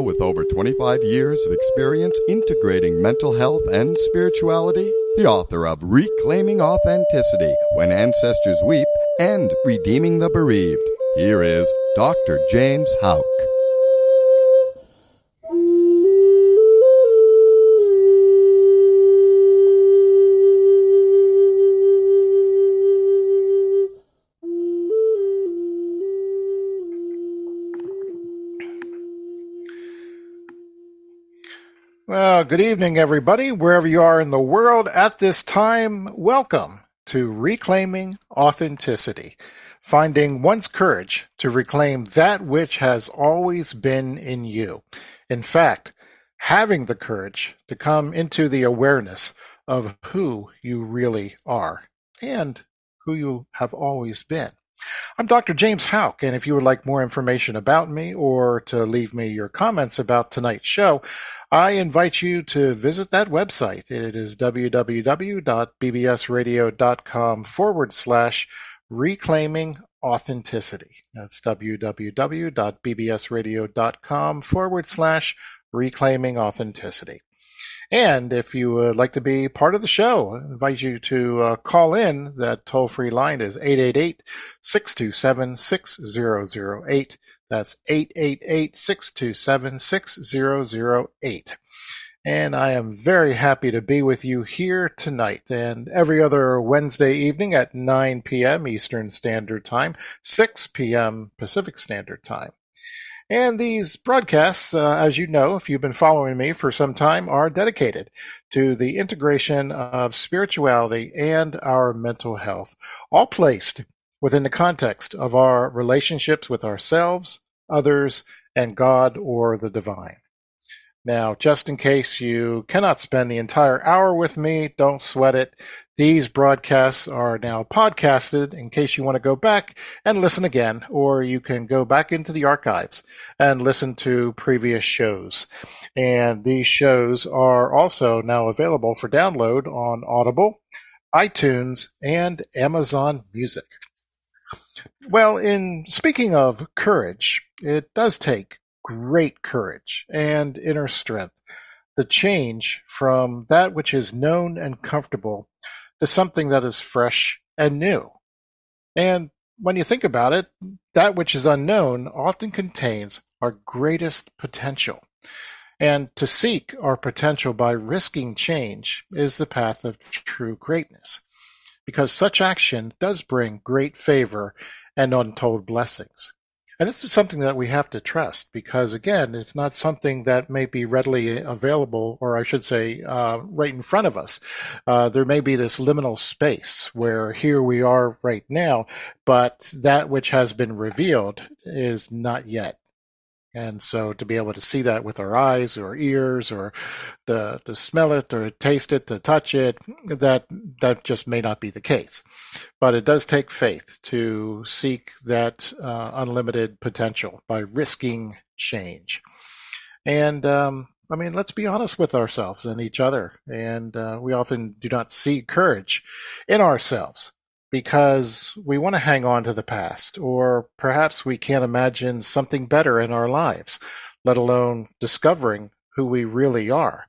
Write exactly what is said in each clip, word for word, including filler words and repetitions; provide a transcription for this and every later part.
with over twenty-five years of experience integrating mental health and spirituality, the author of Reclaiming Authenticity, When Ancestors Weep, and Redeeming the Bereaved. Here is Doctor James Houck. Well, good evening, everybody, wherever you are in the world at this time. Welcome to Reclaiming Authenticity, finding one's courage to reclaim that which has always been in you. In fact, having the courage to come into the awareness of who you really are and who you have always been. I'm Doctor James Houck, and if you would like more information about me or to leave me your comments about tonight's show, I invite you to visit that website. It is www.bbsradio.com forward slash reclaiming authenticity. That's www.bbsradio.com forward slash reclaiming authenticity. And if you would like to be part of the show, I invite you to uh, call in. That toll-free line is eight eight eight, six two seven, six zero zero eight. That's eight eight eight, six two seven, six zero zero eight. And I am very happy to be with you here tonight and every other Wednesday evening at nine p.m. Eastern Standard Time, six p.m. Pacific Standard Time. And these broadcasts, uh, as you know, if you've been following me for some time, are dedicated to the integration of spirituality and our mental health, all placed within the context of our relationships with ourselves, others, and God or the divine. Now, just in case you cannot spend the entire hour with me, don't sweat it. These broadcasts are now podcasted in case you want to go back and listen again, or you can go back into the archives and listen to previous shows. And these shows are also now available for download on Audible, iTunes, and Amazon Music. Well, in speaking of courage, it does take great courage and inner strength to change from that which is known and comfortable to something that is fresh and new. And when you think about it, that which is unknown often contains our greatest potential. And to seek our potential by risking change is the path of true greatness, because such action does bring great favor and untold blessings. And this is something that we have to trust because, again, it's not something that may be readily available, or I should say, uh, right in front of us. Uh, there may be this liminal space where here we are right now, but that which has been revealed is not yet. And so to be able to see that with our eyes or ears or to, to smell it or taste it, to touch it, that that just may not be the case. But it does take faith to seek that uh, unlimited potential by risking change. And um, I mean, let's be honest with ourselves and each other. And uh, we often do not see courage in ourselves, because we want to hang on to the past, or perhaps we can't imagine something better in our lives, let alone discovering who we really are.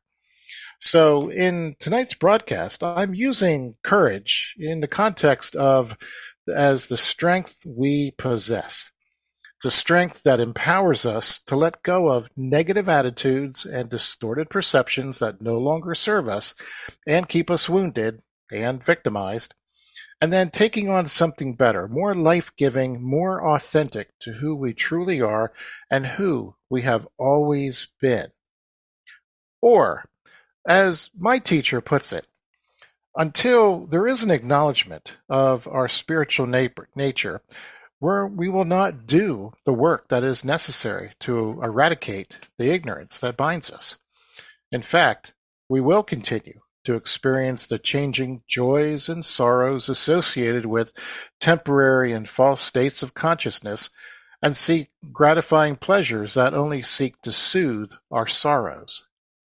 So in tonight's broadcast, I'm using courage in the context of as the strength we possess. It's a strength that empowers us to let go of negative attitudes and distorted perceptions that no longer serve us and keep us wounded and victimized. And then taking on something better, more life-giving, more authentic to who we truly are and who we have always been. Or, as my teacher puts it, until there is an acknowledgement of our spiritual nature, where we will not do the work that is necessary to eradicate the ignorance that binds us. In fact, we will continue to experience the changing joys and sorrows associated with temporary and false states of consciousness, and seek gratifying pleasures that only seek to soothe our sorrows.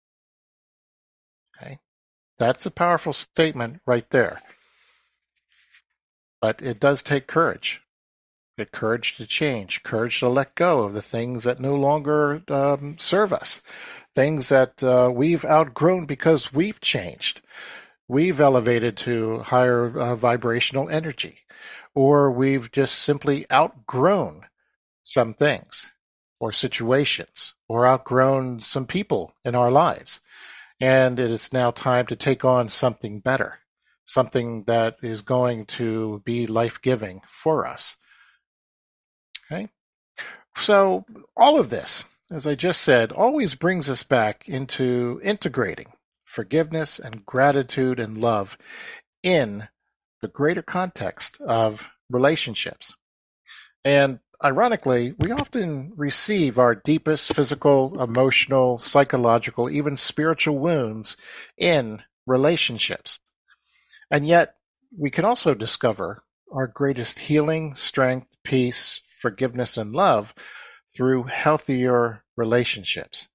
Okay? That's a powerful statement right there. But it does take courage Get courage to change, courage to let go of the things that no longer um, serve us, things that uh, we've outgrown because we've changed. We've elevated to higher uh, vibrational energy, or we've just simply outgrown some things or situations, or outgrown some people in our lives. And it is now time to take on something better, something that is going to be life-giving for us. Okay? So all of this, as I just said, always brings us back into integrating forgiveness and gratitude and love in the greater context of relationships. And ironically, we often receive our deepest physical, emotional, psychological, even spiritual wounds in relationships. And yet, we can also discover our greatest healing, strength, peace, forgiveness, and love through healthier relationships.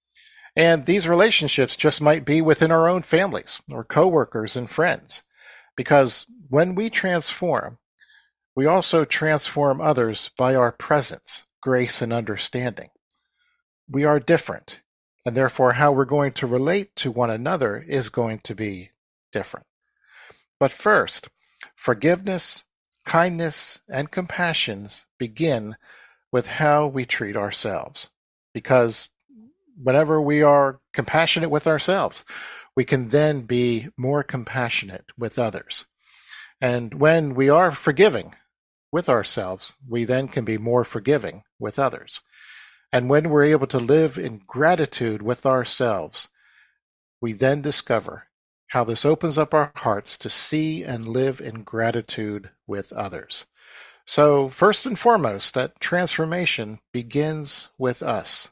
And these relationships just might be within our own families or coworkers and friends. Because when we transform, we also transform others by our presence, grace, and understanding. We are different, and therefore how we're going to relate to one another is going to be different. But first, forgiveness, kindness, and compassion begin with how we treat ourselves. Because whenever we are compassionate with ourselves, we can then be more compassionate with others. And when we are forgiving with ourselves, we then can be more forgiving with others. And when we're able to live in gratitude with ourselves, we then discover how this opens up our hearts to see and live in gratitude with others. So first and foremost, that transformation begins with us.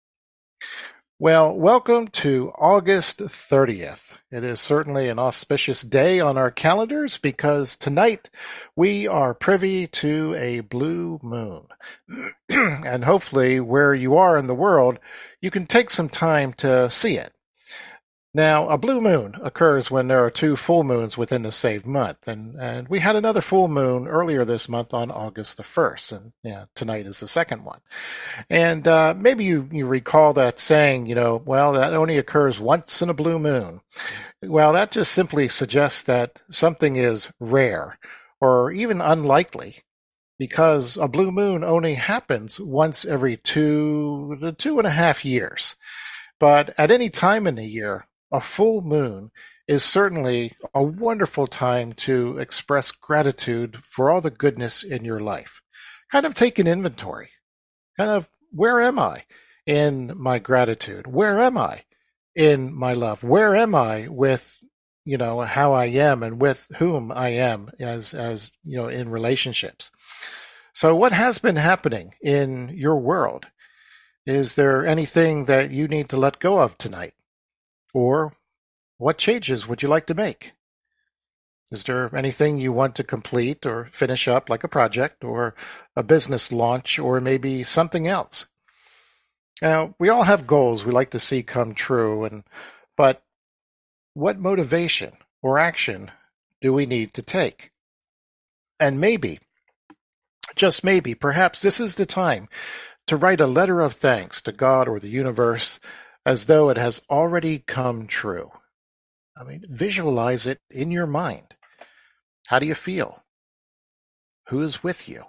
Well, welcome to August thirtieth. It is certainly an auspicious day on our calendars because tonight we are privy to a blue moon. And hopefully where you are in the world, you can take some time to see it. Now, a blue moon occurs when there are two full moons within the same month, and, and we had another full moon earlier this month on August the first, and yeah, tonight is the second one. And uh, maybe you, you recall that saying, you know, well, that only occurs once in a blue moon. Well, that just simply suggests that something is rare or even unlikely, because a blue moon only happens once every two, two and a half years. But at any time in the year, a full moon is certainly a wonderful time to express gratitude for all the goodness in your life. Kind of take an inventory. Kind of, where am I in my gratitude? Where am I in my love? Where am I with, you know, how I am and with whom I am as, as, you know, in relationships? So what has been happening in your world? Is there anything that you need to let go of tonight? Or what changes would you like to make? Is there anything you want to complete or finish up, like a project or a business launch or maybe something else? Now, we all have goals we like to see come true, and but what motivation or action do we need to take? And maybe, just maybe, perhaps this is the time to write a letter of thanks to God or the universe as though it has already come true. I mean, visualize it in your mind. How do you feel? Who is with you?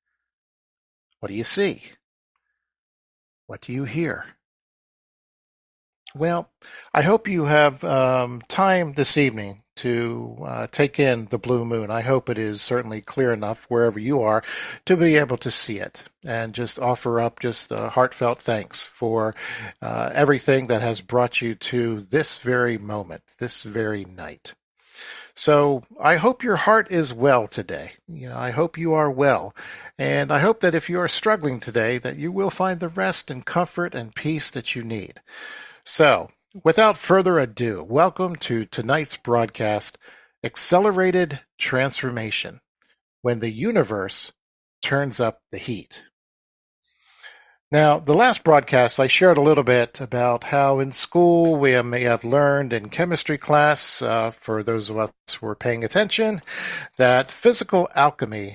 What do you see? What do you hear? Well, I hope you have um, time this evening to uh, take in the blue moon. I hope it is certainly clear enough wherever you are to be able to see it and just offer up just a heartfelt thanks for uh, everything that has brought you to this very moment, this very night. So I hope your heart is well today. You know, I hope you are well. And I hope that if you are struggling today, that you will find the rest and comfort and peace that you need. So, without further ado, welcome to tonight's broadcast, Accelerated Transformation, when the universe turns up the heat. Now, the last broadcast, I shared a little bit about how in school we may have learned in chemistry class, uh, for those of us who are paying attention, that physical alchemy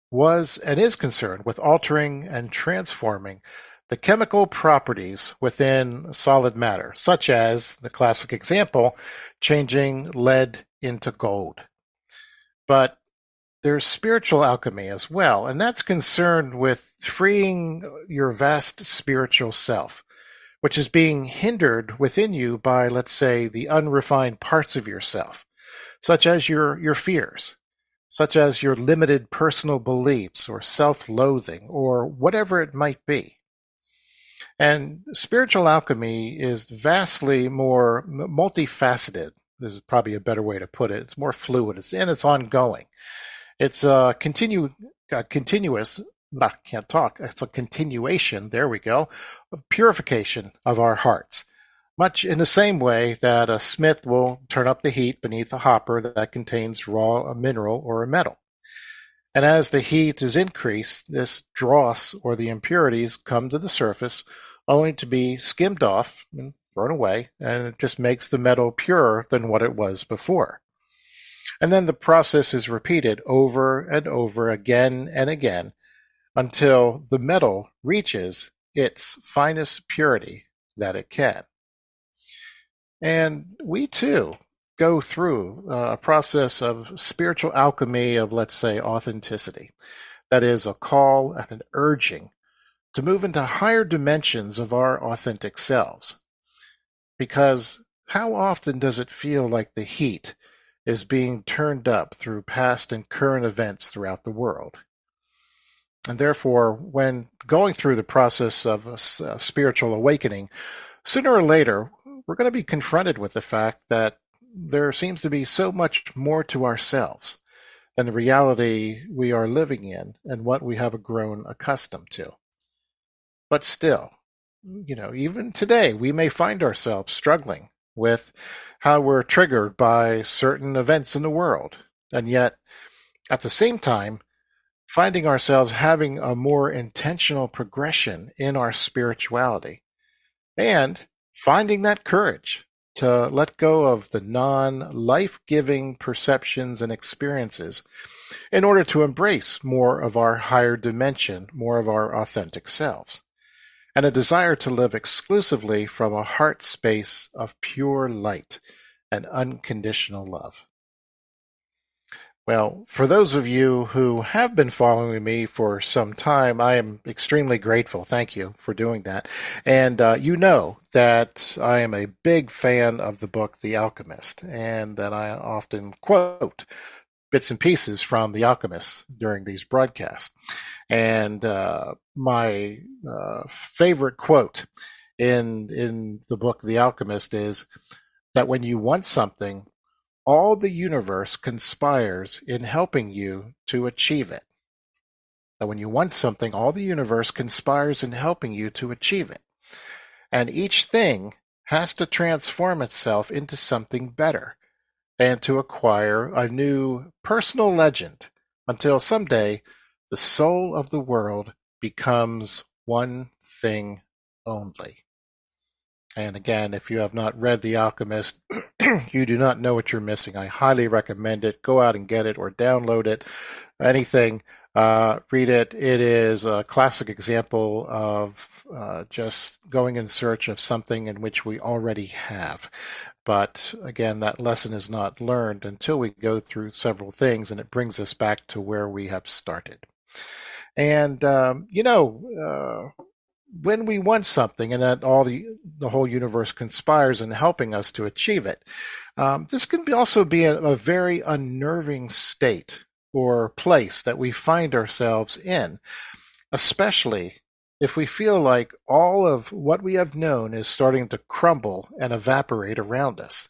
was and is concerned with altering and transforming the chemical properties within solid matter, such as, the classic example, changing lead into gold. But there's spiritual alchemy as well, and that's concerned with freeing your vast spiritual self, which is being hindered within you by, let's say, the unrefined parts of yourself, such as your, your fears, such as your limited personal beliefs or self-loathing or whatever it might be. And spiritual alchemy is vastly more multifaceted. This is probably a better way to put it. It's more fluid, it's, and it's ongoing. It's a continue, a continuous, I can't talk, it's a continuation, there we go, of purification of our hearts. Much in the same way that a smith will turn up the heat beneath a hopper that contains raw a mineral or a metal. And as the heat is increased, this dross or the impurities come to the surface, only to be skimmed off and thrown away, and it just makes the metal purer than what it was before. And then the process is repeated over and over again and again until the metal reaches its finest purity that it can. And we too go through a process of spiritual alchemy of, let's say, authenticity. That is a call and an urging to move into higher dimensions of our authentic selves. Because how often does it feel like the heat is being turned up through past and current events throughout the world? And therefore, when going through the process of a spiritual awakening, sooner or later, we're going to be confronted with the fact that there seems to be so much more to ourselves than the reality we are living in and what we have grown accustomed to. But still, you know, even today, we may find ourselves struggling with how we're triggered by certain events in the world. And yet, at the same time, finding ourselves having a more intentional progression in our spirituality and finding that courage to let go of the non-life-giving perceptions and experiences in order to embrace more of our higher dimension, more of our authentic selves, and a desire to live exclusively from a heart space of pure light and unconditional love. Well, for those of you who have been following me for some time, I am extremely grateful. Thank you for doing that. And uh, you know that I am a big fan of the book The Alchemist, and that I often quote bits and pieces from The Alchemist during these broadcasts. And uh, my uh, favorite quote in in the book The Alchemist is that when you want something, all the universe conspires in helping you to achieve it. That when you want something, all the universe conspires in helping you to achieve it. And each thing has to transform itself into something better and to acquire a new personal legend until someday the soul of the world becomes one thing only. And again, if you have not read The Alchemist, you do not know what you're missing. I highly recommend it. Go out and get it or download it. Anything. Uh, read it. It is a classic example of uh, just going in search of something in which we already have. But again, that lesson is not learned until we go through several things, and it brings us back to where we have started. And, um, you know, uh, when we want something and that all the the whole universe conspires in helping us to achieve it, um, this can be also be a, a very unnerving state or place that we find ourselves in, especially if we feel like all of what we have known is starting to crumble and evaporate around us.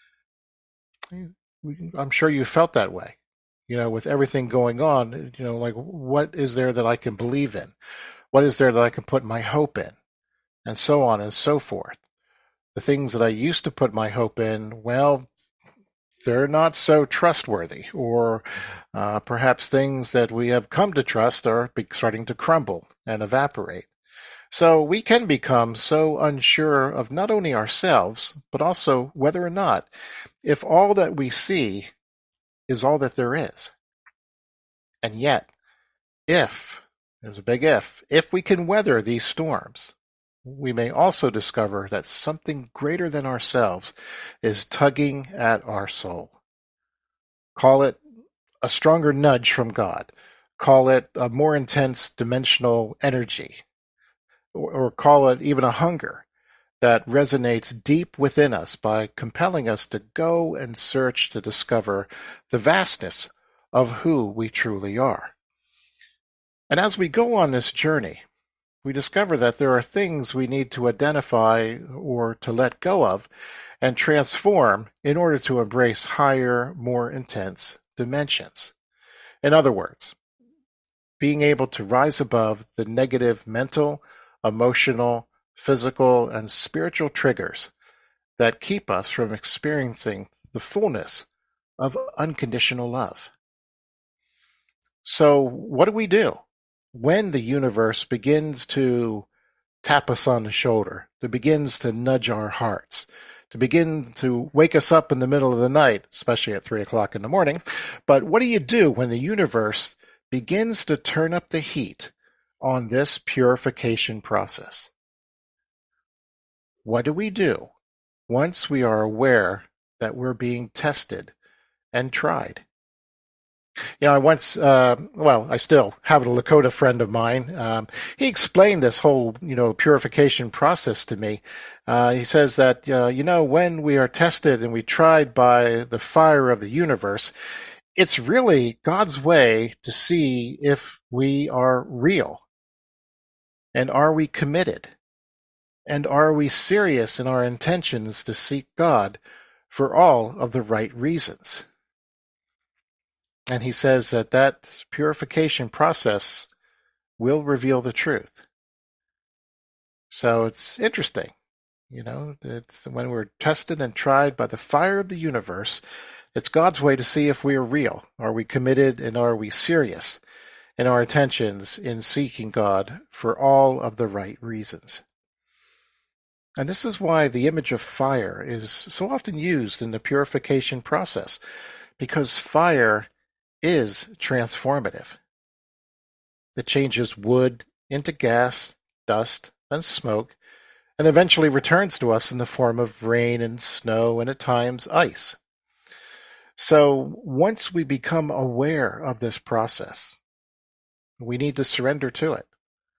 I'm sure you felt that way, you know, with everything going on, you know, like, what is there that I can believe in? What is there that I can put my hope in? And so on and so forth. The things that I used to put my hope in, well, they're not so trustworthy. Or uh, perhaps things that we have come to trust are starting to crumble and evaporate. So we can become so unsure of not only ourselves, but also whether or not, if all that we see is all that there is. And yet, if, there's a big if, if we can weather these storms, we may also discover that something greater than ourselves is tugging at our soul. Call it a stronger nudge from God. Call it a more intense dimensional energy. Or, or call it even a hunger that resonates deep within us by compelling us to go and search to discover the vastness of who we truly are. And as we go on this journey, we discover that there are things we need to identify or to let go of and transform in order to embrace higher, more intense dimensions. In other words, being able to rise above the negative mental, emotional, physical, and spiritual triggers that keep us from experiencing the fullness of unconditional love. So what do we do when the universe begins to tap us on the shoulder, to begins to nudge our hearts, to begin to wake us up in the middle of the night, especially at three o'clock in the morning? But what do you do when the universe begins to turn up the heat on this purification process? What do we do once we are aware that we're being tested and tried? You know, I once, uh, well, I still have a Lakota friend of mine. Um, he explained this whole, you know, purification process to me. Uh, he says that, uh, you know, when we are tested and we tried by the fire of the universe, it's really God's way to see if we are real. And are we committed? And are we serious in our intentions to seek God for all of the right reasons? And he says that that purification process will reveal the truth. So it's interesting, you know, it's when we're tested and tried by the fire of the universe, it's God's way to see if we are real. Are we committed and are we serious in our intentions in seeking God for all of the right reasons? And this is why the image of fire is so often used in the purification process, because fire is transformative. It changes wood into gas, dust, and smoke, and eventually returns to us in the form of rain and snow and at times ice. So once we become aware of this process, we need to surrender to it.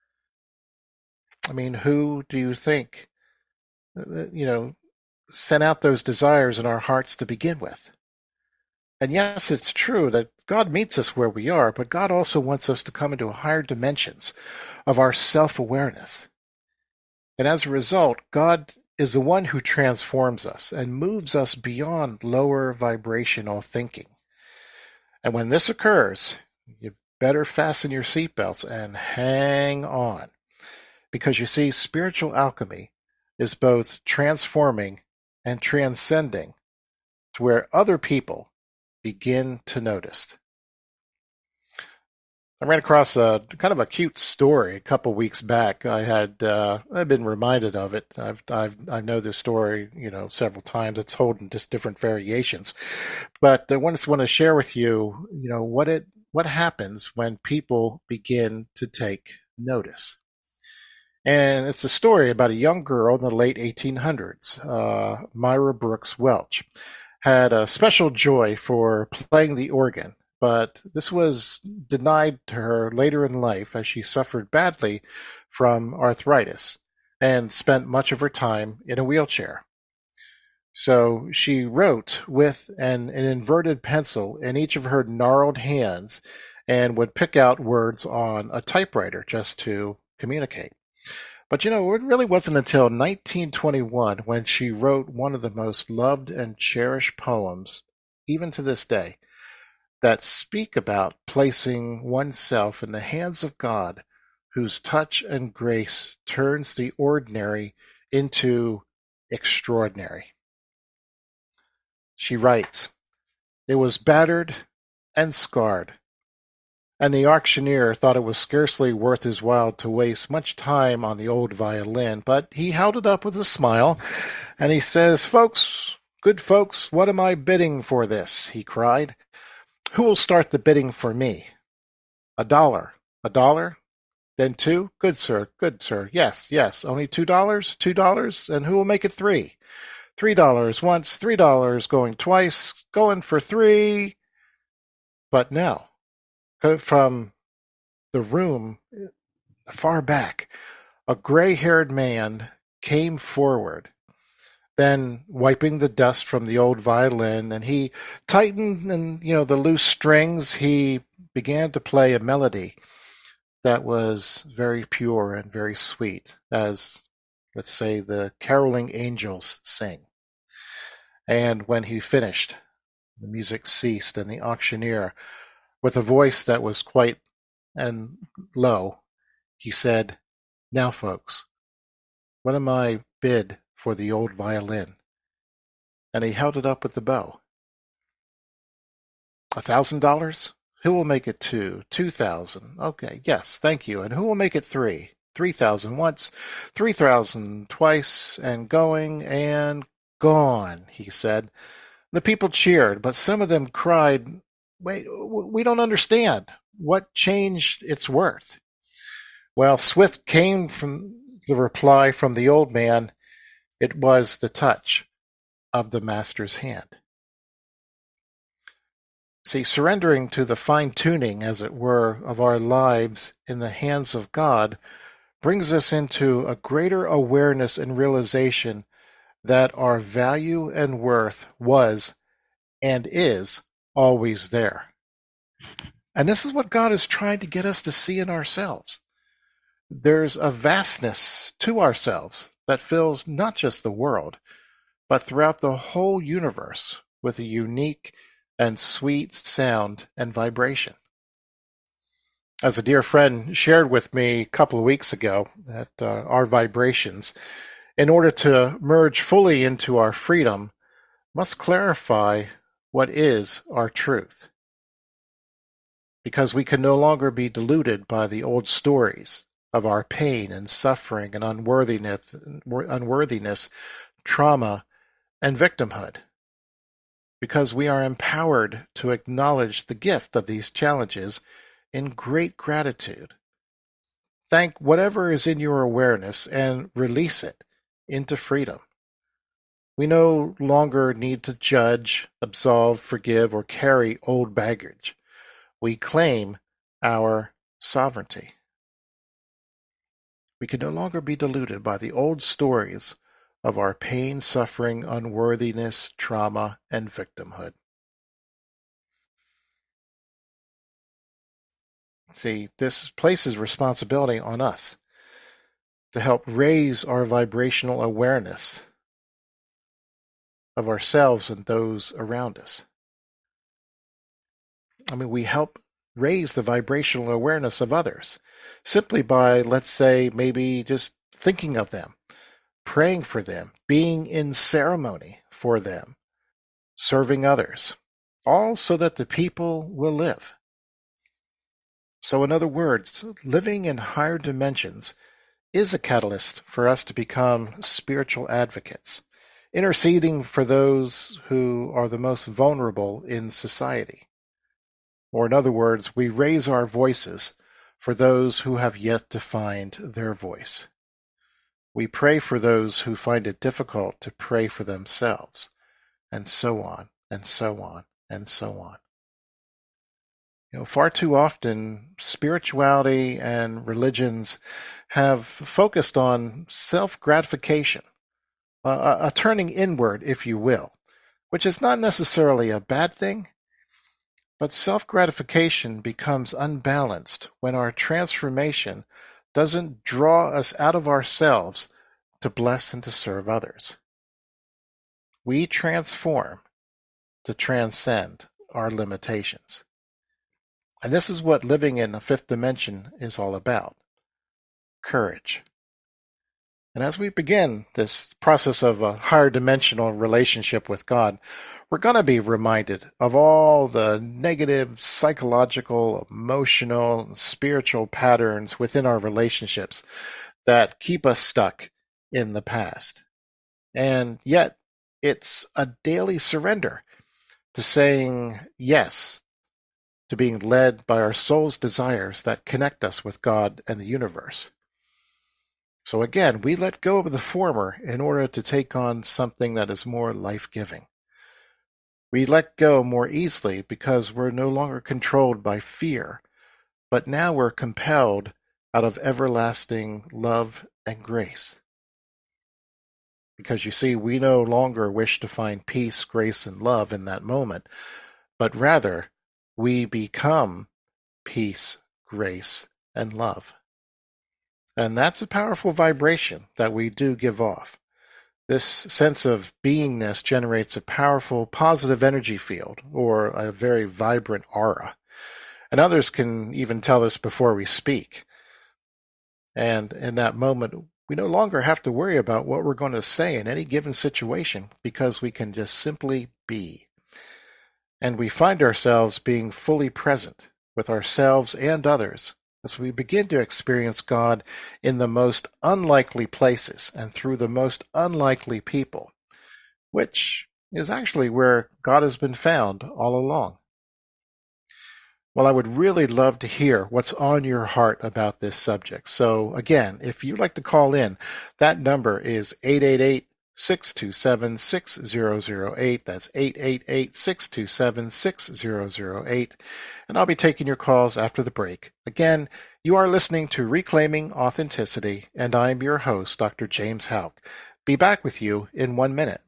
I mean, who do you think, you know, sent out those desires in our hearts to begin with? And yes, it's true that God meets us where we are, but God also wants us to come into higher dimensions of our self-awareness. And as a result, God is the one who transforms us and moves us beyond lower vibrational thinking. And when this occurs, you better fasten your seatbelts and hang on. Because you see, spiritual alchemy is both transforming and transcending to where other people begin to notice. I ran across a kind of a cute story a couple weeks back. I had uh, I've been reminded of it. I've I've I know this story, you know, several times. It's told in just different variations, but I want to want to share with you, you know, what it what happens when people begin to take notice. And it's a story about a young girl in the late eighteen hundreds, uh, Myra Brooks Welch, had a special joy for playing the organ. But this was denied to her later in life as she suffered badly from arthritis and spent much of her time in a wheelchair. So she wrote with an, an inverted pencil in each of her gnarled hands and would pick out words on a typewriter just to communicate. But you know, it really wasn't until nineteen twenty-one when she wrote one of the most loved and cherished poems, even to this day, that speak about placing oneself in the hands of God, whose touch and grace turns the ordinary into extraordinary. She writes, "It was battered and scarred, and the auctioneer thought it was scarcely worth his while to waste much time on the old violin, but he held it up with a smile, and he says, 'Folks, good folks, what am I bidding for this?' he cried. 'Who will start the bidding for me? A dollar, A dollar? Then two? Good, sir. Good, sir. Yes, yes. Only two dollars? Two dollars? And who will make it three? Three dollars once, three dollars going twice, going for three. But no. From the room far back, a gray-haired man came forward, then wiping the dust from the old violin, and he tightened and you know the loose strings. He began to play a melody that was very pure and very sweet, as, let's say, the caroling angels sing. And when he finished, the music ceased, and the auctioneer, with a voice that was quite and low, he said, "Now, folks, what am I bid for the old violin?" And he held it up with the bow. A thousand dollars? Who will make it two? Two thousand. Okay, yes, thank you. And who will make it three? Three thousand once, three thousand twice, and going and gone, he said. The people cheered, but some of them cried, "Wait, we don't understand. What changed its worth?" Well, swift came from the reply from the old man. It was the touch of the master's hand. See, surrendering to the fine-tuning, as it were, of our lives in the hands of God brings us into a greater awareness and realization that our value and worth was and is always there. And this is what God is trying to get us to see in ourselves. There's a vastness to ourselves that fills not just the world, but throughout the whole universe with a unique and sweet sound and vibration. As a dear friend shared with me a couple of weeks ago, that uh, our vibrations, in order to merge fully into our freedom, must clarify what is our truth. Because we can no longer be deluded by the old stories of our pain and suffering and unworthiness, unworthiness, trauma, and victimhood. Because we are empowered to acknowledge the gift of these challenges in great gratitude. Thank whatever is in your awareness and release it into freedom. We no longer need to judge, absolve, forgive, or carry old baggage. We claim our sovereignty. We can no longer be deluded by the old stories of our pain, suffering, unworthiness, trauma, and victimhood. See, this places responsibility on us to help raise our vibrational awareness of ourselves and those around us. I mean, we help raise the vibrational awareness of others simply by, let's say, maybe just thinking of them, praying for them, being in ceremony for them, serving others, all so that the people will live. So in other words, living in higher dimensions is a catalyst for us to become spiritual advocates, interceding for those who are the most vulnerable in society. Or in other words, we raise our voices for those who have yet to find their voice. We pray for those who find it difficult to pray for themselves, and so on, and so on, and so on. You know, far too often, spirituality and religions have focused on self-gratification, a, a turning inward, if you will, which is not necessarily a bad thing, but self-gratification becomes unbalanced when our transformation doesn't draw us out of ourselves to bless and to serve others. We transform to transcend our limitations. And this is what living in the fifth dimension is all about. Courage. And as we begin this process of a higher dimensional relationship with God, we're going to be reminded of all the negative psychological, emotional, spiritual patterns within our relationships that keep us stuck in the past. And yet, it's a daily surrender to saying yes to being led by our soul's desires that connect us with God and the universe. So again, we let go of the former in order to take on something that is more life-giving. We let go more easily because we're no longer controlled by fear, but now we're compelled out of everlasting love and grace. Because you see, we no longer wish to find peace, grace, and love in that moment, but rather we become peace, grace, and love. And that's a powerful vibration that we do give off. This sense of beingness generates a powerful positive energy field, or a very vibrant aura. And others can even tell us before we speak. And in that moment, we no longer have to worry about what we're going to say in any given situation because we can just simply be. And we find ourselves being fully present with ourselves and others as we begin to experience God in the most unlikely places and through the most unlikely people, which is actually where God has been found all along. Well, I would really love to hear what's on your heart about this subject. So again, if you'd like to call in, that number is eight eight eight, six two seven, six zero zero eight. That's eight eight eight, six two seven, six zero zero eight. And I'll be taking your calls after the break. Again, you are listening to Reclaiming Authenticity, and I'm your host, Doctor James Houck. Be back with you in one minute.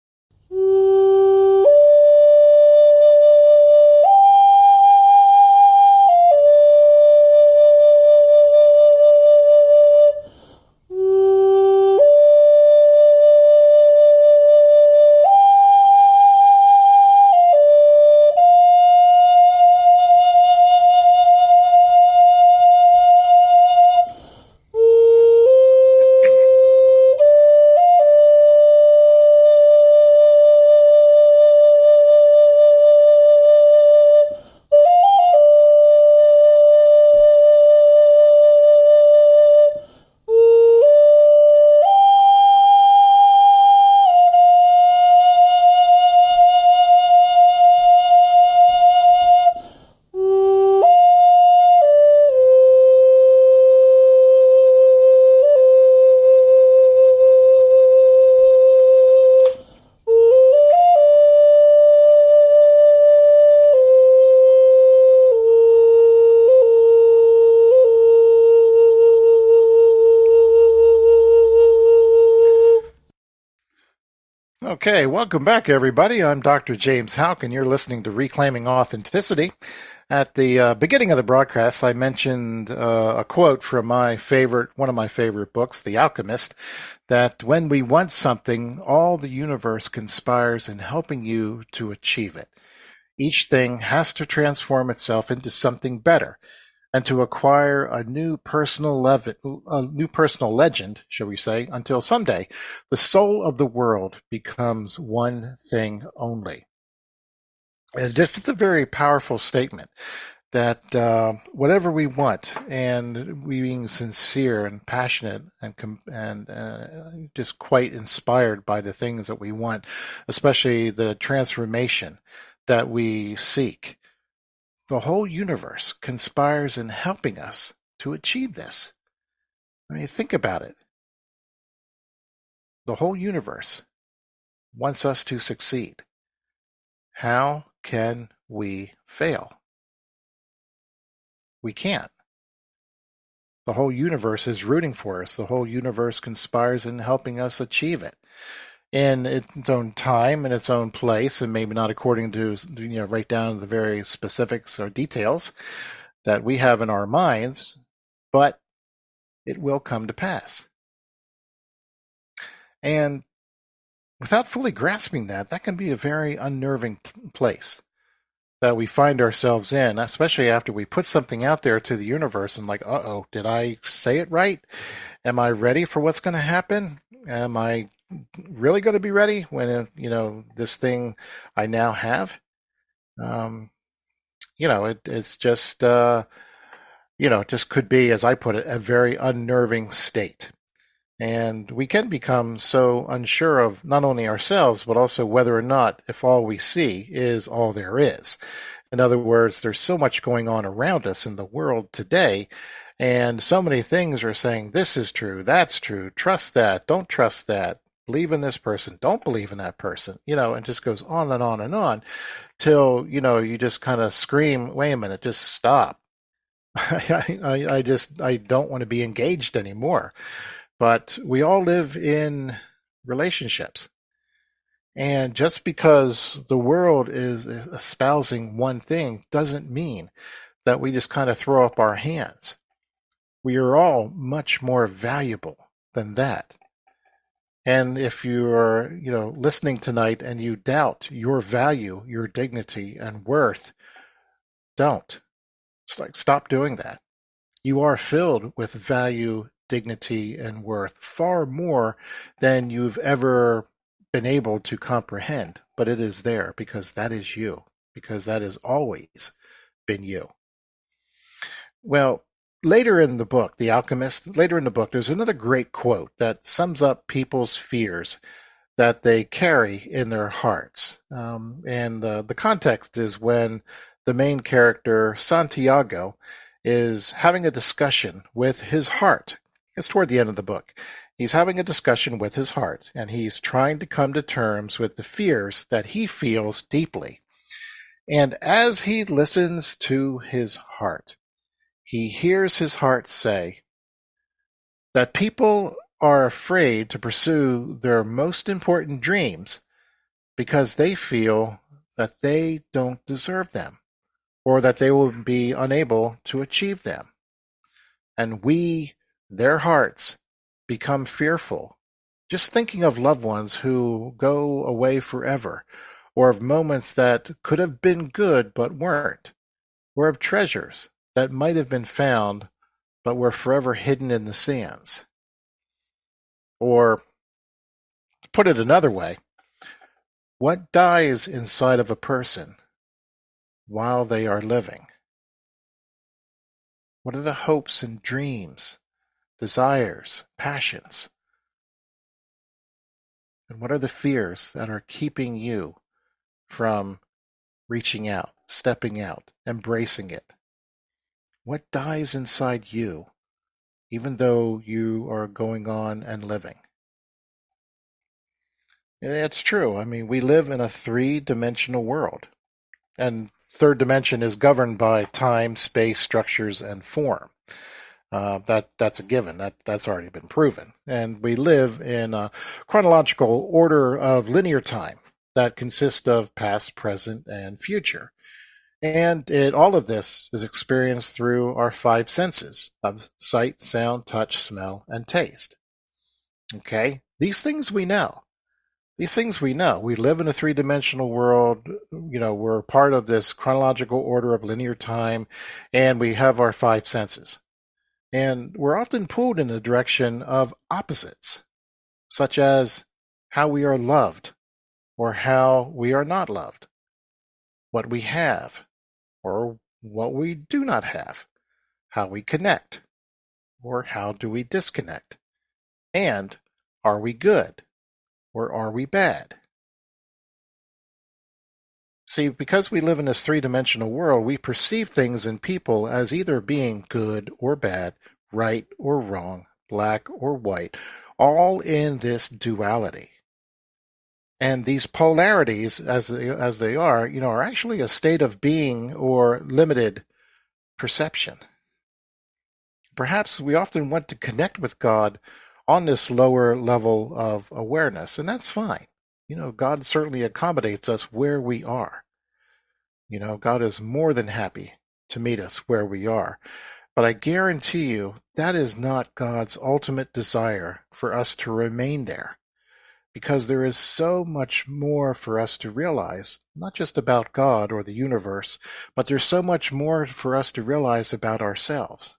Okay, welcome back, everybody. I'm Doctor James Houck, and you're listening to Reclaiming Authenticity. At the uh, beginning of the broadcast, I mentioned uh, a quote from my favorite, one of my favorite books, The Alchemist, that when we want something, all the universe conspires in helping you to achieve it. Each thing has to transform itself into something better, and to acquire a new personal lev- a new personal legend, shall we say, until someday the soul of the world becomes one thing only. And this is a very powerful statement that uh, whatever we want, and we being sincere and passionate and com- and uh, just quite inspired by the things that we want, especially the transformation that we seek, the whole universe conspires in helping us to achieve this. I mean, think about it. The whole universe wants us to succeed. How can we fail? We can't. The whole universe is rooting for us. The whole universe conspires in helping us achieve it in its own time, in its own place, and maybe not according to, you know, right down to the very specifics or details that we have in our minds, but it will come to pass. And without fully grasping that, that can be a very unnerving place that we find ourselves in, especially after we put something out there to the universe and like, uh-oh, did I say it right? Am I ready for what's going to happen? Am I really going to be ready when, you know, this thing I now have? Um, you know, it, it's just, uh, you know, it just could be, as I put it, a very unnerving state. And we can become so unsure of not only ourselves, but also whether or not if all we see is all there is. In other words, there's so much going on around us in the world today, and so many things are saying, this is true, that's true, trust that, don't trust that, believe in this person, don't believe in that person, you know, and just goes on and on and on till, you know, you just kind of scream, wait a minute, just stop. I, I, I just, I don't want to be engaged anymore. But we all live in relationships. And just because the world is espousing one thing doesn't mean that we just kind of throw up our hands. We are all much more valuable than that. And if you're, you know, listening tonight and you doubt your value, your dignity and worth, don't. It's like, stop doing that. You are filled with value, dignity, and worth, far more than you've ever been able to comprehend. But it is there because that is you, because that has always been you. Well, later in the book, The Alchemist, later in the book, there's another great quote that sums up people's fears that they carry in their hearts. Um, and uh, the context is when the main character, Santiago, is having a discussion with his heart. It's toward the end of the book. He's having a discussion with his heart, and he's trying to come to terms with the fears that he feels deeply. And as he listens to his heart, he hears his heart say that people are afraid to pursue their most important dreams because they feel that they don't deserve them, or that they will be unable to achieve them. And we, their hearts, become fearful, just thinking of loved ones who go away forever, or of moments that could have been good but weren't, or of treasures that might have been found but were forever hidden in the sands. Or, to put it another way, what dies inside of a person while they are living? What are the hopes and dreams, desires, passions? And what are the fears that are keeping you from reaching out, stepping out, embracing it? What dies inside you, even though you are going on and living? It's true. I mean, we live in a three-dimensional world. And third dimension is governed by time, space, structures, and form. Uh, that that's a given. That that's already been proven. And we live in a chronological order of linear time that consists of past, present, and future. And it, all of this is experienced through our five senses of sight, sound, touch, smell, and taste. Okay? These things we know. These things we know. We live in a three-dimensional world. You know, we're part of this chronological order of linear time, and we have our five senses. And we're often pulled in the direction of opposites, such as how we are loved or how we are not loved, what we have or what we do not have, how we connect or how do we disconnect, and are we good or are we bad? See, because we live in this three-dimensional world, we perceive things and people as either being good or bad, right or wrong, black or white, all in this duality. And these polarities, as they, as they are, you know, are actually a state of being or limited perception. Perhaps we often want to connect with God on this lower level of awareness, and that's fine. You know, God certainly accommodates us where we are. You know, God is more than happy to meet us where we are. But I guarantee you that is not God's ultimate desire for us to remain there, because there is so much more for us to realize, not just about God or the universe, but there's so much more for us to realize about ourselves.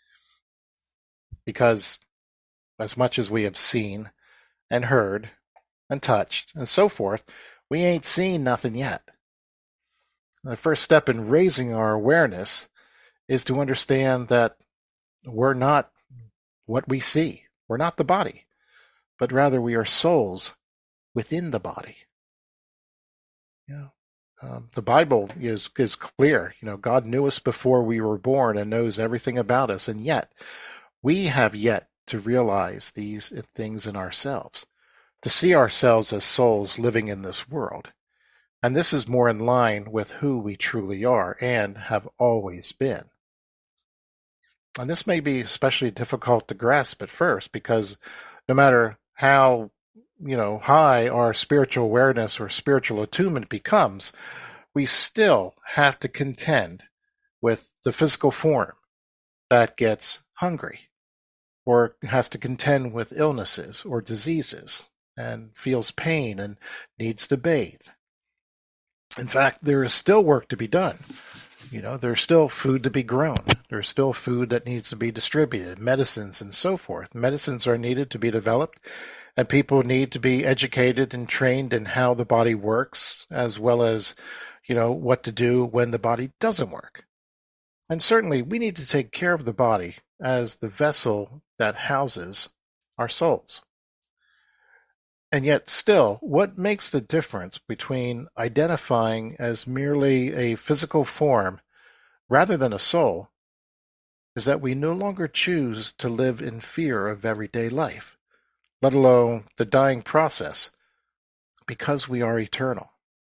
Because as much as we have seen and heard and touched and so forth, we ain't seen nothing yet. The first step in raising our awareness is to understand that we're not what we see. We're not the body, but rather we are souls within the body. You know, Um, the Bible is is clear. You know, God knew us before we were born and knows everything about us, and yet we have yet to realize these things in ourselves, to see ourselves as souls living in this world. And this is more in line with who we truly are and have always been. And this may be especially difficult to grasp at first, because no matter how, you know, high our spiritual awareness or spiritual attunement becomes, we still have to contend with the physical form that gets hungry, or has to contend with illnesses or diseases, and feels pain and needs to bathe. In fact, there is still work to be done. You know, there's still food to be grown. There's still food that needs to be distributed, medicines and so forth. Medicines are needed to be developed, and people need to be educated and trained in how the body works, as well as, you know, what to do when the body doesn't work. And certainly we need to take care of the body as the vessel that houses our souls. And yet still, what makes the difference between identifying as merely a physical form rather than a soul is that we no longer choose to live in fear of everyday life, let alone the dying process, because we are eternal.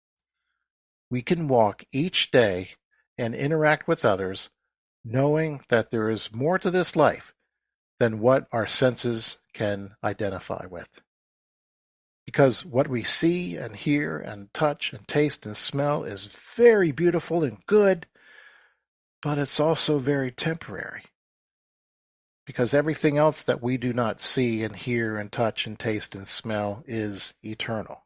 We can walk each day and interact with others knowing that there is more to this life than what our senses can identify with. Because what we see and hear and touch and taste and smell is very beautiful and good, but it's also very temporary. Because everything else that we do not see and hear and touch and taste and smell is eternal.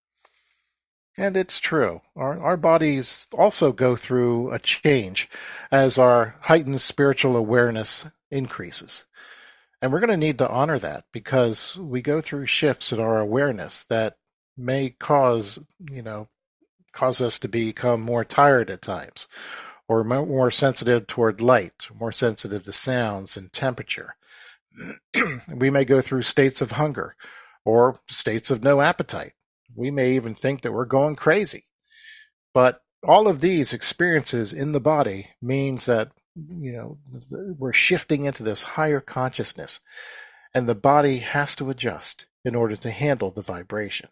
And it's true. Our, our bodies also go through a change as our heightened spiritual awareness increases. And we're going to need to honor that, because we go through shifts in our awareness that may cause, you know, cause us to become more tired at times, or more sensitive toward light, more sensitive to sounds and temperature. We may go through states of hunger or states of no appetite. We may even think that we're going crazy. But all of these experiences in the body means that, you know, we're shifting into this higher consciousness, and the body has to adjust in order to handle the vibration.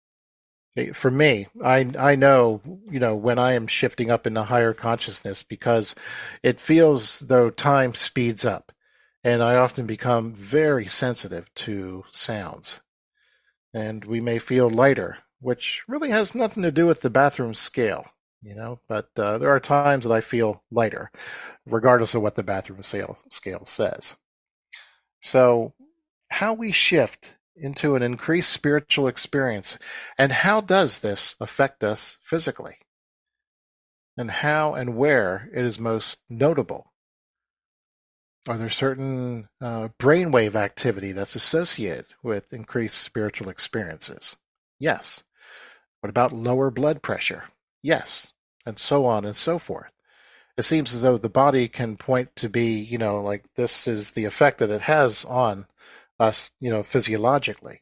For me, I I know, you know, when I am shifting up into higher consciousness, because it feels though time speeds up, and I often become very sensitive to sounds. And we may feel lighter, which really has nothing to do with the bathroom scale. You know, but uh, there are times that I feel lighter, regardless of what the bathroom scale, scale says. So how we shift into an increased spiritual experience, and how does this affect us physically? And how and where it is most notable? Are there certain uh, brainwave activity that's associated with increased spiritual experiences? Yes. What about lower blood pressure? Yes, and so on and so forth. It seems as though the body can point to be, you know, like this is the effect that it has on us, you know, physiologically.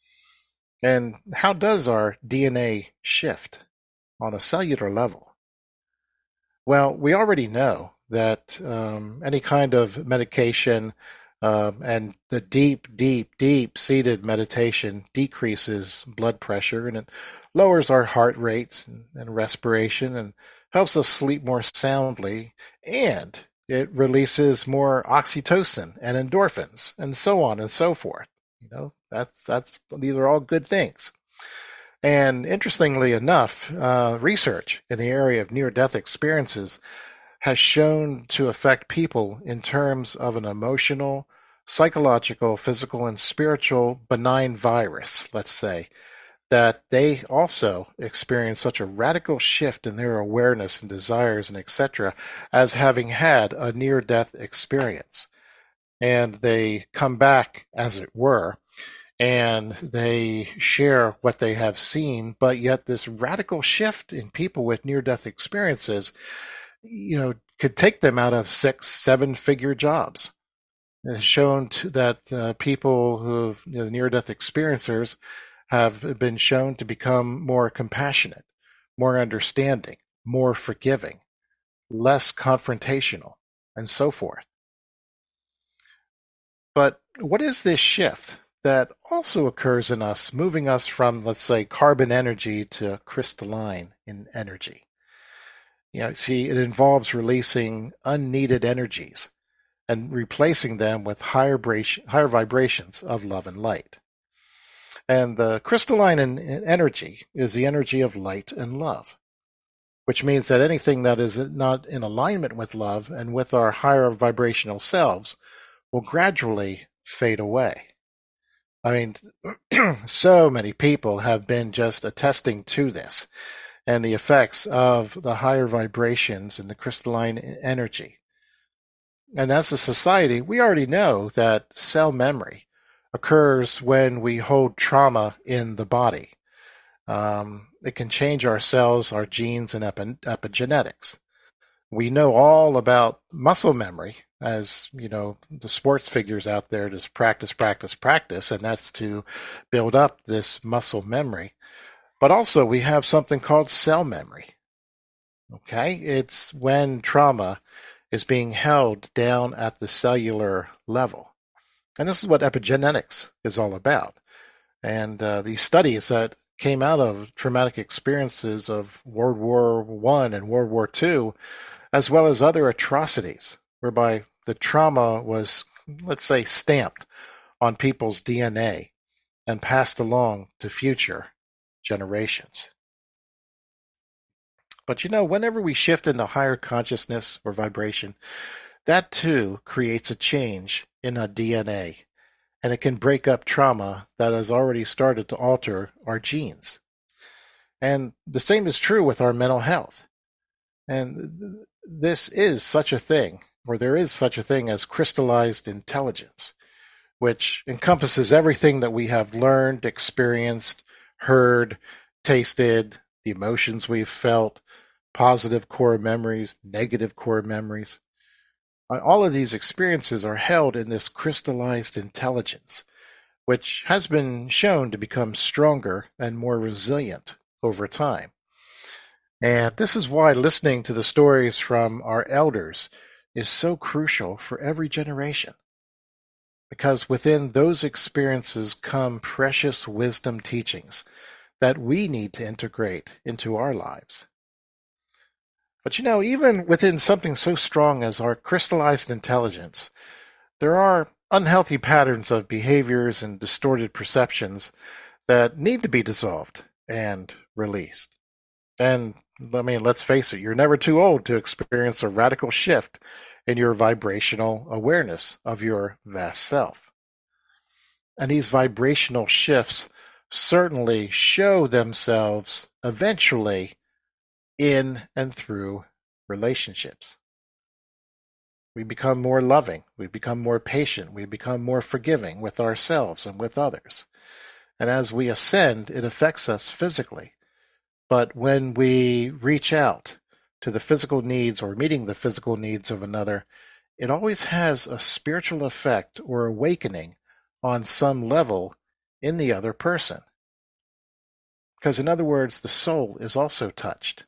And how does our D N A shift on a cellular level? Well, we already know that um, any kind of medication um, and the deep, deep, deep-seated meditation decreases blood pressure, and it lowers our heart rates and, and respiration, and helps us sleep more soundly, and it releases more oxytocin and endorphins, and so on and so forth. You know, that's that's these are all good things. And interestingly enough, uh, research in the area of near-death experiences has shown to affect people in terms of an emotional, psychological, physical, and spiritual benign virus, let's say, that they also experience such a radical shift in their awareness and desires and et cetera as having had a near-death experience. And they come back, as it were, and they share what they have seen, but yet this radical shift in people with near-death experiences, you know, could take them out of six, seven-figure jobs. It has shown that uh, people who have, you know, near-death experiencers have been shown to become more compassionate, more understanding, more forgiving, less confrontational, and so forth. But what is this shift that also occurs in us, moving us from, let's say, carbon energy to crystalline in energy? You know, see, it involves releasing unneeded energies and replacing them with higher, higher vibrations of love and light. And the crystalline energy is the energy of light and love, which means that anything that is not in alignment with love and with our higher vibrational selves will gradually fade away. I mean, so many people have been just attesting to this and the effects of the higher vibrations and the crystalline energy. And as a society, we already know that cell memory occurs when we hold trauma in the body. Um, it can change our cells, our genes, and epi- epigenetics. We know all about muscle memory, as you know, the sports figures out there just practice, practice, practice, and that's to build up this muscle memory. But also we have something called cell memory. Okay, it's when trauma is being held down at the cellular level. And this is what epigenetics is all about. And uh, these studies that came out of traumatic experiences of World War One and World War Two, as well as other atrocities, whereby the trauma was, let's say, stamped on people's D N A and passed along to future generations. But you know, whenever we shift into higher consciousness or vibration, that too creates a change in our D N A, and it can break up trauma that has already started to alter our genes. And the same is true with our mental health. And this is such a thing, or there is such a thing as crystallized intelligence, which encompasses everything that we have learned, experienced, heard, tasted, the emotions we've felt, positive core memories, negative core memories. All of these experiences are held in this crystallized intelligence, which has been shown to become stronger and more resilient over time. And this is why listening to the stories from our elders is so crucial for every generation. Because within those experiences come precious wisdom teachings that we need to integrate into our lives. But you know, even within something so strong as our crystallized intelligence, there are unhealthy patterns of behaviors and distorted perceptions that need to be dissolved and released. And I mean, let's face it, you're never too old to experience a radical shift in your vibrational awareness of your vast self. And these vibrational shifts certainly show themselves eventually in and through relationships. We become more loving, we become more patient, we become more forgiving with ourselves and with others. And as we ascend, it affects us physically. But when we reach out to the physical needs or meeting the physical needs of another, it always has a spiritual effect or awakening on some level in the other person. Because in other words, the soul is also touched.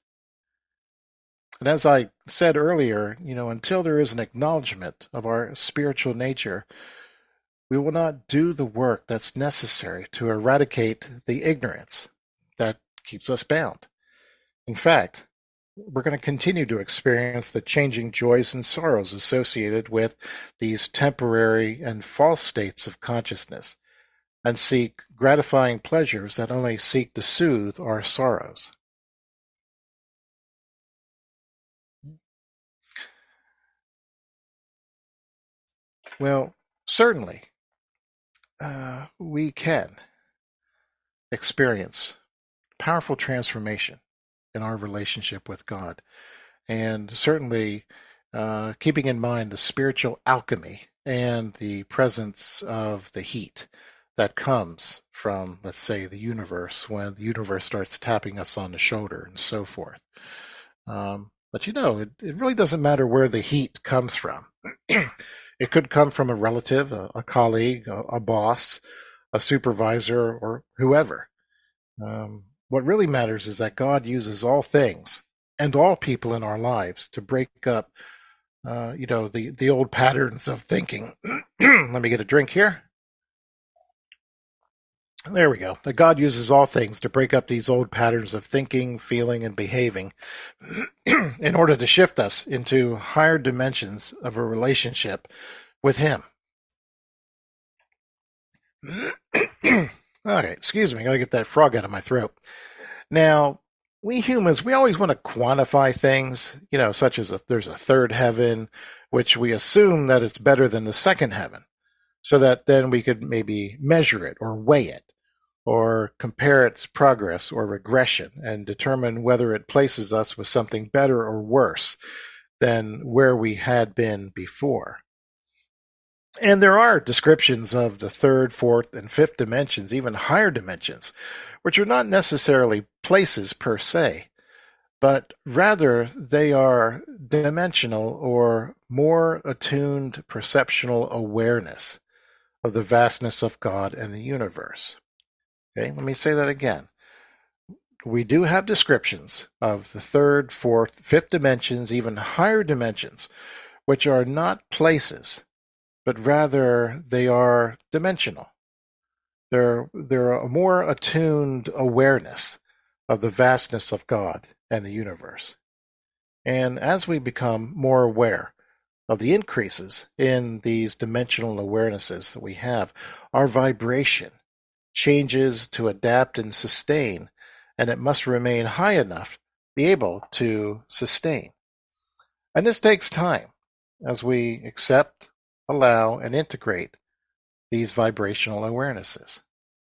And as I said earlier, you know, until there is an acknowledgement of our spiritual nature, we will not do the work that's necessary to eradicate the ignorance that keeps us bound. In fact, we're going to continue to experience the changing joys and sorrows associated with these temporary and false states of consciousness, and seek gratifying pleasures that only seek to soothe our sorrows. Well, certainly, uh, we can experience powerful transformation in our relationship with God. And certainly, uh, keeping in mind the spiritual alchemy and the presence of the heat that comes from, let's say, the universe, when the universe starts tapping us on the shoulder and so forth. Um, but you know, it, it really doesn't matter where the heat comes from. It could come from a relative, a, a colleague, a, a boss, a supervisor, or whoever. Um, what really matters is that God uses all things and all people in our lives to break up, uh, you know, the, the old patterns of thinking. Let me get a drink here. There we go. That God uses all things to break up these old patterns of thinking, feeling, and behaving in order to shift us into higher dimensions of a relationship with Him. Okay, excuse me. I gotta get that frog out of my throat. Now, we humans, we always want to quantify things, you know, such as a, there's a third heaven, which we assume that it's better than the second heaven, so that then we could maybe measure it or weigh it, or compare its progress or regression and determine whether it places us with something better or worse than where we had been before. And there are descriptions of the third, fourth, and fifth dimensions, even higher dimensions, which are not necessarily places per se, but rather they are dimensional or more attuned perceptual awareness of the vastness of God and the universe. Okay, let me say that again. We do have descriptions of the third, fourth, fifth dimensions, even higher dimensions, which are not places, but rather they are dimensional. They're, they're a more attuned awareness of the vastness of God and the universe. And as we become more aware of the increases in these dimensional awarenesses that we have, our vibration changes to adapt and sustain, and it must remain high enough to be able to sustain. And this takes time as we accept, allow, and integrate these vibrational awarenesses.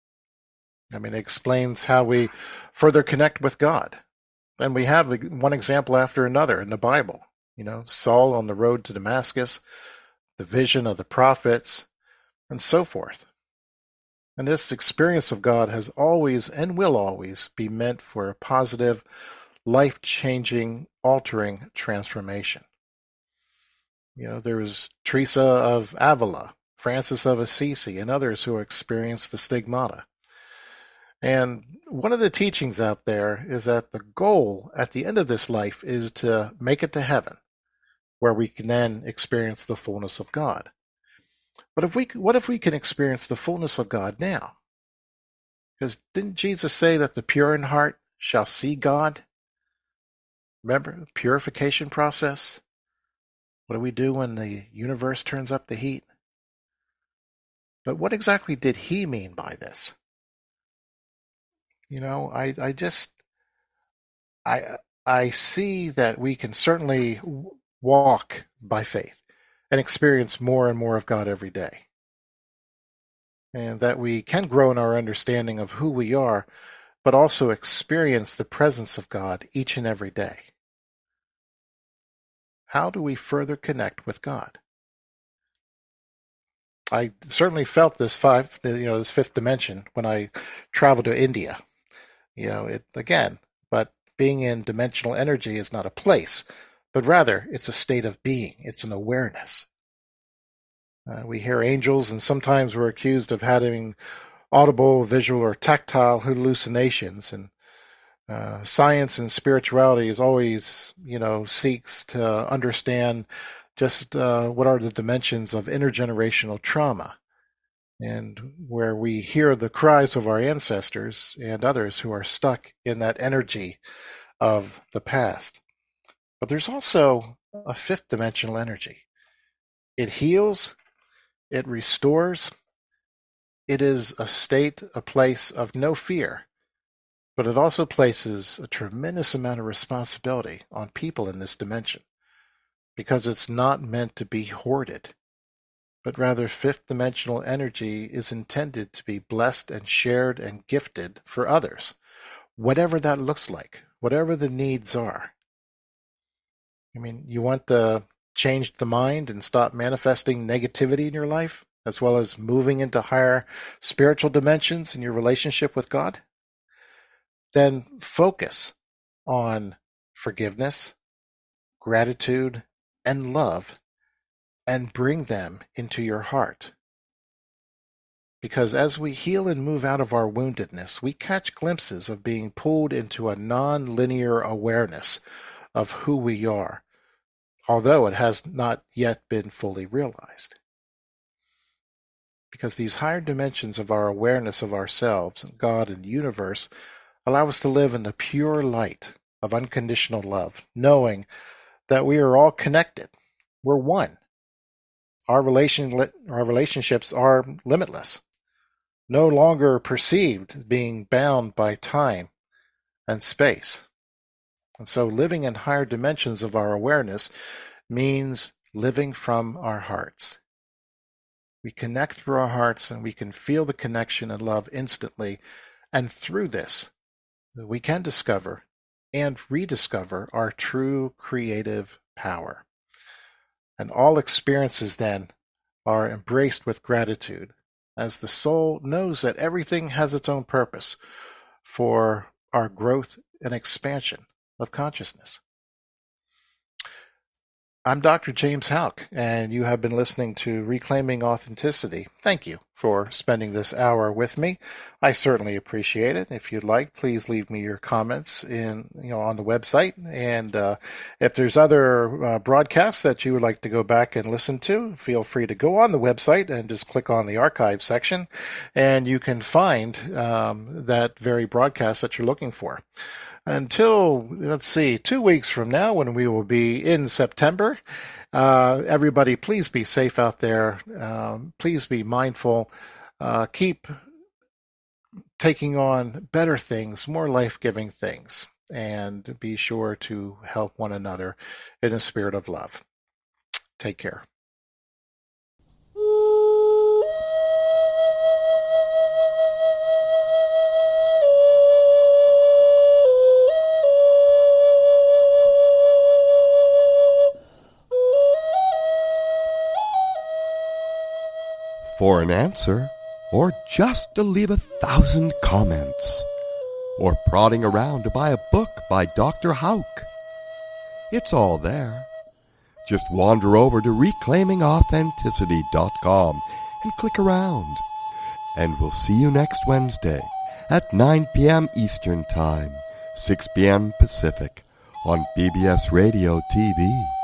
I mean, it explains how we further connect with God. And we have one example after another in the Bible. You know, Saul on the road to Damascus, the vision of the prophets, and so forth. And this experience of God has always and will always be meant for a positive, life-changing, altering transformation. You know, there was Teresa of Avila, Francis of Assisi, and others who experienced the stigmata. And one of the teachings out there is that the goal at the end of this life is to make it to heaven, where we can then experience the fullness of God. But if we, what if we can experience the fullness of God now? Because didn't Jesus say that the pure in heart shall see God? Remember the purification process? What do we do when the universe turns up the heat? But what exactly did he mean by this? You know, I, I just, I, I see that we can certainly walk by faith and experience more and more of God every day. And that we can grow in our understanding of who we are, but also experience the presence of God each and every day. How do we further connect with God? I certainly felt this five, you know, this fifth dimension when I traveled to India. You know, it again, but being in dimensional energy is not a place, but rather it's a state of being. It's an awareness. Uh, we hear angels, and sometimes we're accused of having audible, visual, or tactile hallucinations. And uh, science and spirituality is always, you know, seeks to understand just uh, what are the dimensions of intergenerational trauma, and where we hear the cries of our ancestors and others who are stuck in that energy of the past. But there's also a fifth dimensional energy. It heals. It restores. It is a state, a place of no fear, but it also places a tremendous amount of responsibility on people in this dimension, because it's not meant to be hoarded, but rather fifth dimensional energy is intended to be blessed and shared and gifted for others, whatever that looks like, whatever the needs are. I mean, you want to change the mind and stop manifesting negativity in your life, as well as moving into higher spiritual dimensions in your relationship with God? Then focus on forgiveness, gratitude, and love, and bring them into your heart. Because as we heal and move out of our woundedness, we catch glimpses of being pulled into a non-linear awareness of who we are, although it has not yet been fully realized. Because these higher dimensions of our awareness of ourselves and God and the universe allow us to live in the pure light of unconditional love, knowing that we are all connected. We're one. Our relation, our relationships are limitless, no longer perceived as being bound by time and space. And so living in higher dimensions of our awareness means living from our hearts. We connect through our hearts, and we can feel the connection and love instantly. And through this, we can discover and rediscover our true creative power. And all experiences then are embraced with gratitude, as the soul knows that everything has its own purpose for our growth and expansion of consciousness. I'm Doctor James Houck, and you have been listening to Reclaiming Authenticity. Thank you for spending this hour with me. I certainly appreciate it. If you'd like, please leave me your comments in, you know, on the website. And uh, if there's other uh, broadcasts that you would like to go back and listen to, feel free to go on the website and just click on the archive section, and you can find um, that very broadcast that you're looking for. Until, let's see, two weeks from now, when we will be in September, uh, everybody, please be safe out there. Um, please be mindful. Uh, keep taking on better things, more life-giving things, and be sure to help one another in a spirit of love. Take care. For an answer, or just to leave a thousand comments, or prodding around to buy a book by Doctor Houck. It's all there. Just wander over to reclaiming authenticity dot com and click around. And we'll see you next Wednesday at nine p.m. Eastern Time, six p.m. Pacific on B B S Radio T V.